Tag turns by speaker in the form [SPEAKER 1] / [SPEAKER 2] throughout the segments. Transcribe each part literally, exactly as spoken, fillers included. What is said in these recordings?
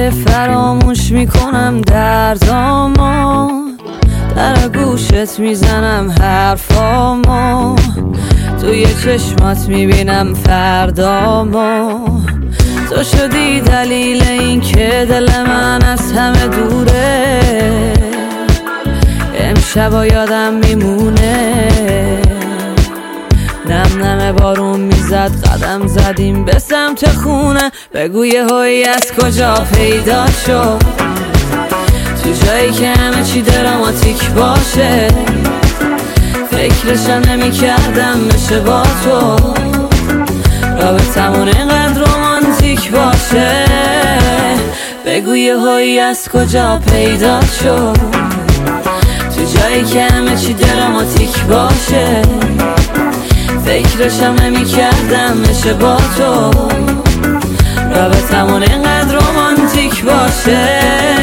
[SPEAKER 1] که فراموش میکنم دردامو، در گوشت میزنم حرفامو، توی چشمات میبینم فردامو. تو شدی دلیل این که دل من از همه دوره، امشبا یادم میمونه. نم نم بارون میزد، قدم زدیم به سمت خونه. بگو یهویی از کجا پیدا شد، تو جایی که همه چی دراماتیک باشه. فکرشم نمی کردم بشه با تو، رابطمون اینقدر رومانتیک باشه. بگو یهویی از کجا پیدا شد، تو جایی که همه چی دراماتیک باشه. فکرشم نمی کردم بشه با تو، رابطمون اینقدر رومانتیک باشه.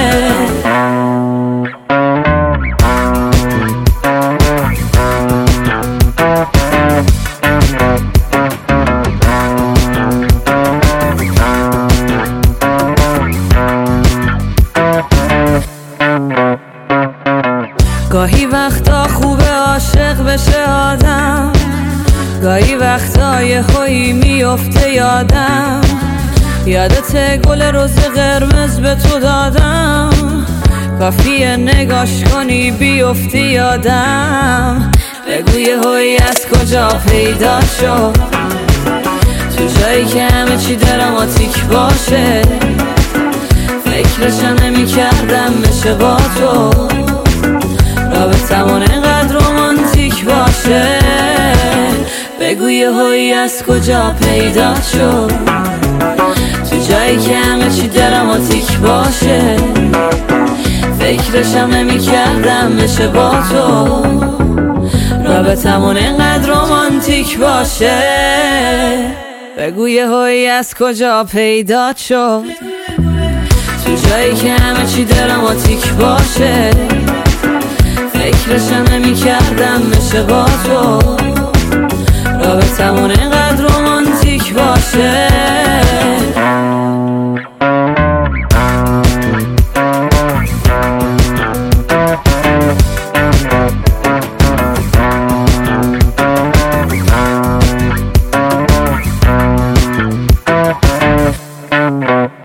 [SPEAKER 1] گاهی وقتا خوبه عاشق بشه آدم، گاهی وقتا یهویی میفته یادم. یادت گل روز قرمز به تو دادم، کافیه نگاش کنی بیفتی یادم. بگو یهویی از کجا پیدا شد، تو جایی که همه چی دراماتیک باشه. فکرشم نمی کردم بشه با تو، رابطمون اینقدر رومانتیک باشه. بگو یهویی از کجا پیدا شد، تو جایی که همه چی دراماتیک باشه. فکرشم نمی کردم بشه با تو، رابطمون اینقدر رومانتیک باشه. بگو یهویی از کجا پیدا شد، تو جایی که همه چی دراماتیک باشه. فکرشم نمی کردم بشه با تو، رابطمون اینقدر رومانتیک باشه.
[SPEAKER 2] Thank you.